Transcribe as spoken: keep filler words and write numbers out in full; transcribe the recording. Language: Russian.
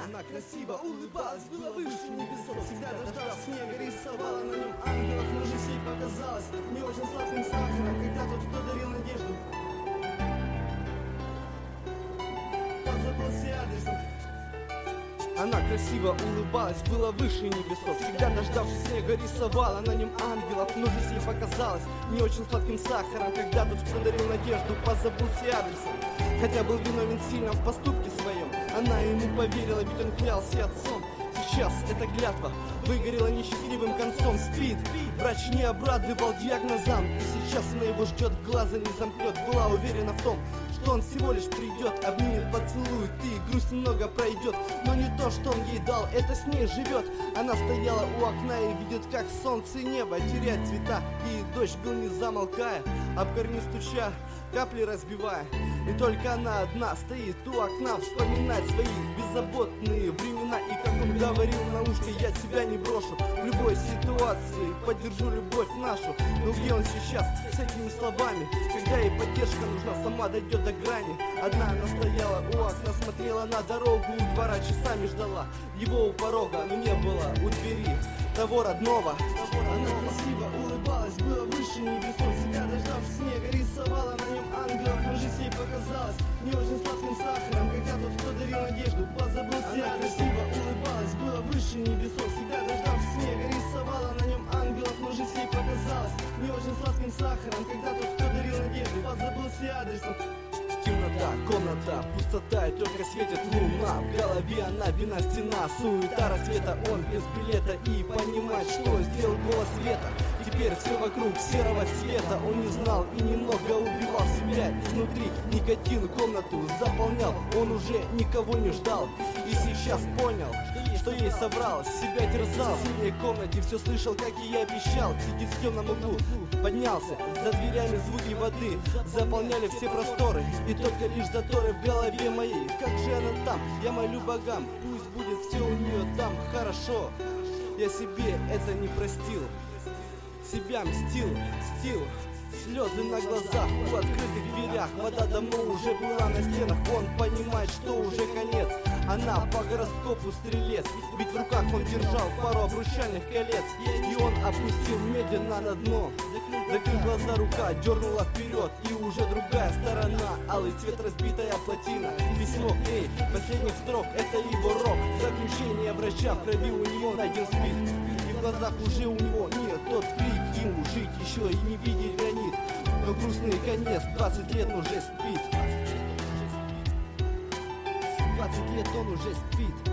Она красиво улыбалась, была выше небесов. Всегда дождалась снега, рисовала на нем ангелов. Но жизнь ей показалась не очень сладким сахаром, когда тот, кто дарил надежду, позабыл все адресом. Она красиво улыбалась, была выше небесов. Всегда дождавшись снега, рисовала на нем ангелов. Но жизнь ей показалась не очень сладким сахаром, когда тот, кто дарил надежду, позабыл все адресом. Хотя был виновен сильно в поступке своем, она ему поверила, ведь он клялся отцом. Сейчас эта клятва выгорела несчастливым концом. Спит, врач не обрадовал диагнозам, и сейчас она его ждет, глаза не замкнет. Была уверена в том, что он всего лишь придет, обнимет, поцелует, и грусть немного пройдет. Но не то, что он ей дал, это с ней живет. Она стояла у окна и видит, как солнце и небо теряет цвета, и дождь был не замолкая, об карниз стуча, капли разбивая. И только она одна стоит у окна, вспоминает свои беззаботные времена. И как он говорил на ушко: я тебя не брошу, в любой ситуации поддержу любовь нашу. Но где он сейчас с этими словами, когда ей поддержка нужна, сама дойдет до грани? Одна она стояла у окна, смотрела на дорогу, у двора часами ждала его у порога, но не было у двери того родного. Она красиво улыбалась, была выше небесов. Всегда дождавшись снега, рисовала на нем ангелов. Но жизнь ей показалась не очень сладким сахаром, когда тот, кто дарил надежду, позабыл все. Она красиво улыбалась, была выше небесов. Всегда дождавшись снега, рисовала на нем ангелов. Но жизнь ей показалась не очень сладким сахаром, когда тот, кто дарил надежду, позабыл все адресом. Темнота, комната, пустота, и только светит луна. В голове она вина стена, суета рассвета. Он без билета и понимает, что сделал голос света. Теперь все вокруг серого цвета. Он не знал и немного убивал себя изнутри. Никотин комнату заполнял, он уже никого не ждал. И сейчас понял, что ей соврал, себя терзал. В синей комнате все слышал, как и я обещал. Сидит в темном углу, поднялся, за дверями звуки воды заполняли все просторы, и только лишь заторы в голове моей. Как же она там? Я молю богам, пусть будет все у нее там хорошо. Я себе это не простил, себя мстил, мстил. Слезы на глазах у открытых дверях, вода давно уже была на стенах. Он понимает, что уже конец. Она по гороскопу стрелец, ведь в руках он держал пару обручальных колец. И он опустил медленно на дно. Закрыл глаза, рука дернула вперед, и уже другая сторона, алый цвет, разбитая плотина. Письмо к ней, последних строк, это его рок. Заключение врача, в крови у него найден спид. И в глазах уже у него нет тот крик, ему жить еще и не видеть гранит. Но грустный конец, двадцать лет уже спит. двадцать лет он уже спит.